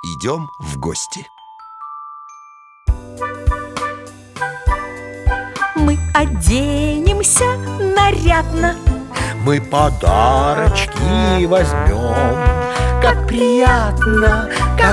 идем в гости. Мы оденемся нарядно, мы подарочки возьмем. Как приятно,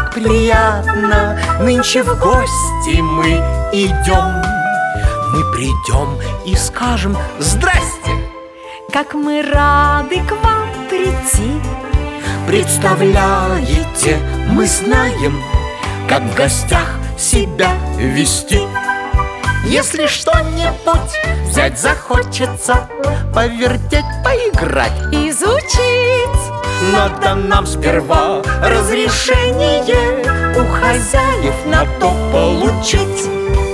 нынче в гости мы идем. Мы придем и скажем здрасте. как мы рады к вам прийти. Представляете, мы знаем, как в гостях себя вести. Если что-нибудь взять захочется, повертеть, поиграть, Изучить надо нам сперва разрешение у хозяев на то получить.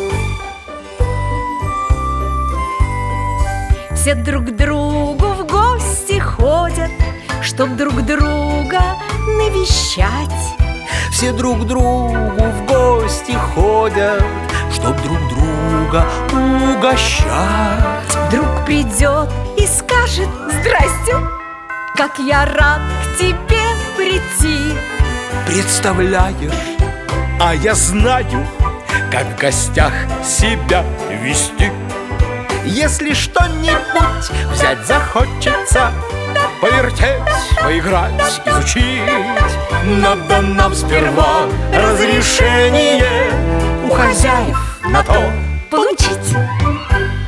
все друг к другу в гости ходят, чтоб друг друга навещать. Все друг к другу в гости ходят, чтоб друг друга угощать. Друг придет и скажет здрасте, как я рад к тебе прийти. Представляешь, а я знаю, как в гостях себя вести. Если что-нибудь взять захочется, повертеть, поиграть, изучить, надо нам сперва разрешение у хозяев на то Получить